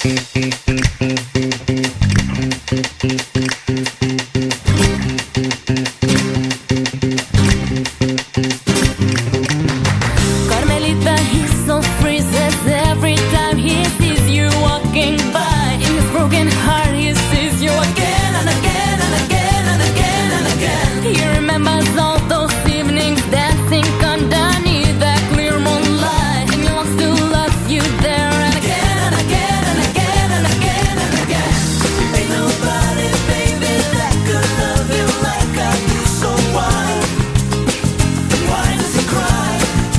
Carmelita, he so freezes every time he sees you walking by. In his broken heart, he sees you again and again and again and again and again. He remembers all those evenings dancing underneath that clear moonlight, and he wants to love you there and again and again and again and again and again. Ain't nobody, baby, that could love you like I do. So why does he cry?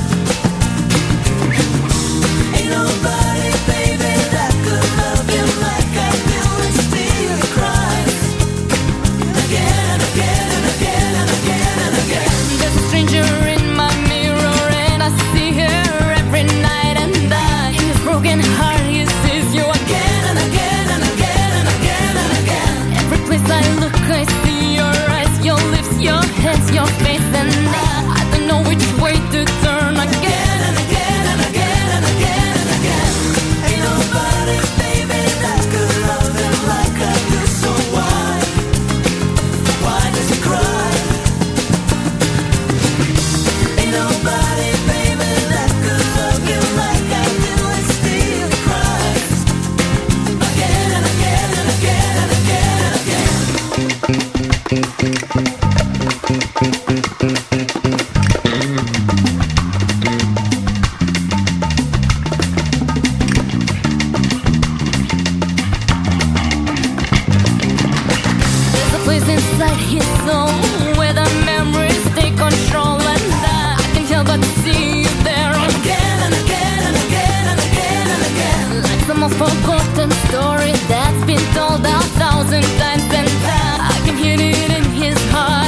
Ain't nobody, baby, that could love you like I do. And still he cries again and again and again and again and again. There's a stranger in my mirror, and I see her every night and day. In his broken heart, he sees you again and again and again and again and again. Every place I look, I see your eyes, your lips, your hands, your face, and I don't know which way to turn again and again and again and again and again. Ain't nobody, baby, that could love him like I do. So why does he cry? Ain't nobody, baby, that could love you like I do. And still he cries again and again and again and again and again. There's a place inside his soul where the memories take control, and I can't help but see you there again and again and again and again and again. Like some old forgotten story that's been told 1,000 times, and I can hear it in his heart.